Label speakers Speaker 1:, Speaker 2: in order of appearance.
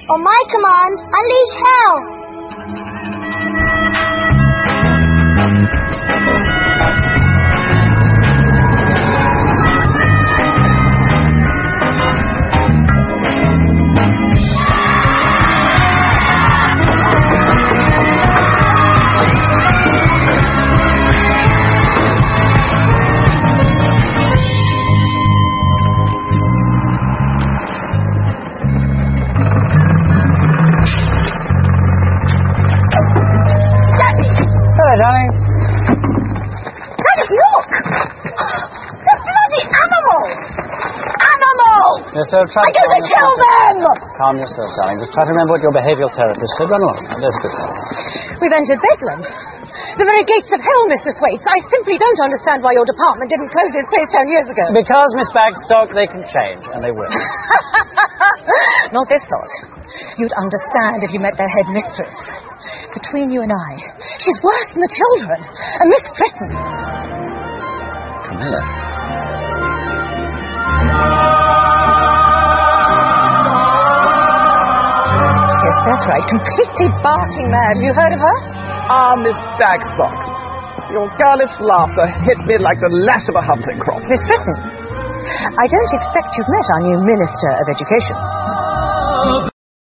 Speaker 1: On my command, unleash hell!
Speaker 2: Darling.
Speaker 1: Daddy, look! The bloody animals! Animals!
Speaker 2: Yes, sir, try
Speaker 1: I'm going to kill them!
Speaker 2: Calm yourself, darling. Just try to remember what your behavioural therapist said. Run along. There's a good one.
Speaker 3: We've entered Bedlam. The very gates of hell, Mr. Thwaites. I simply don't understand why your department didn't close this place 10 years ago.
Speaker 2: Because, Miss Bagstock, they can change, and they will.
Speaker 3: Not this lot. You'd understand if you met their headmistress. Between you and I, she's worse than the children. And Miss Fritton.
Speaker 2: Camilla.
Speaker 3: Yes, that's right. Completely barking mad. Have you heard of her?
Speaker 4: Ah, Miss Bagstock. Your girlish laughter hit me like the lash of a hunting crop.
Speaker 3: Miss Fritton, I don't expect you've met our new Minister of Education.